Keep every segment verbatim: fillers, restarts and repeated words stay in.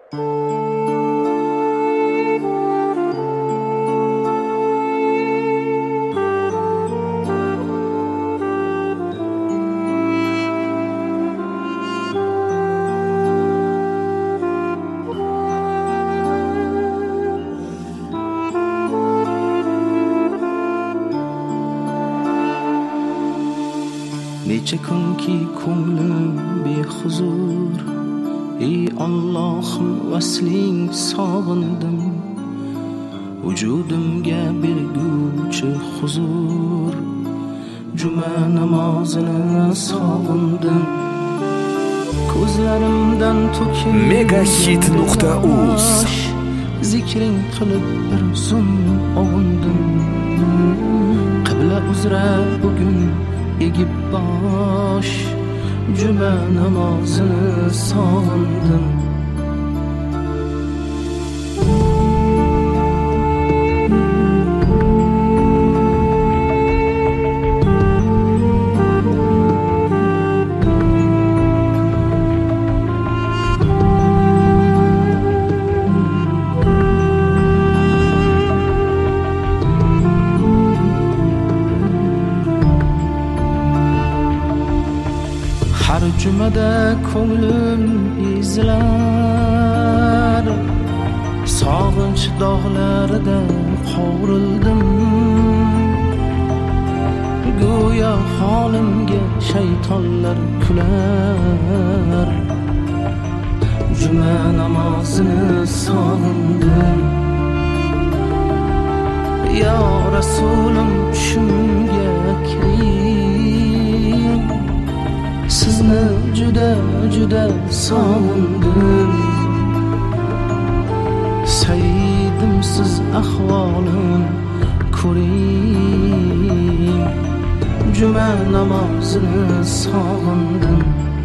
necha kunki ko'nglim behuzur, ey Allohim vasling sog'indim, vujudimga berguvchi huzur, juma namozini sog'indim, ko'zlarimdan to'kilgan megahit nuqta uz zikring qilib bir zum ovundim, qibla uzra bugun egib bosh, juma namozini sog'indim. Har jumada ko'nglim izlar, sog'inch dog'larida qovurildim, go'yo holimga shaytonlar kular, juma namozini sog'indim. Ya Rasulim tushimga kiring, sizni juda juda sog'indim, sayyidim siz ahvolim ko'ring, juma namozini sog'indim.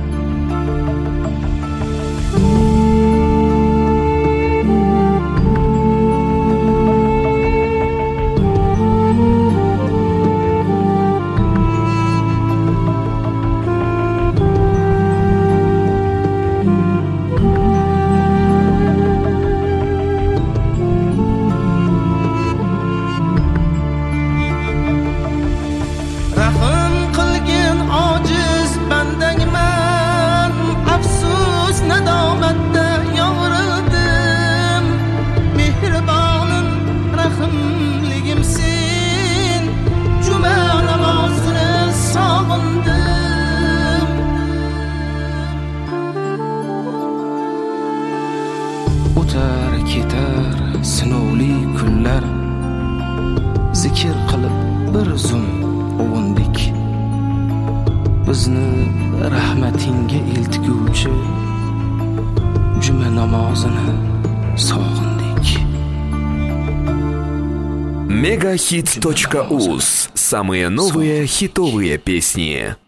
O'tar ketar sinovli kunlar, zikr qilib bir zum ovundik, bizni rahmatingga eltguvchi juma namozini sog'indik. megahit точка уз. Самые новые хитовые песни.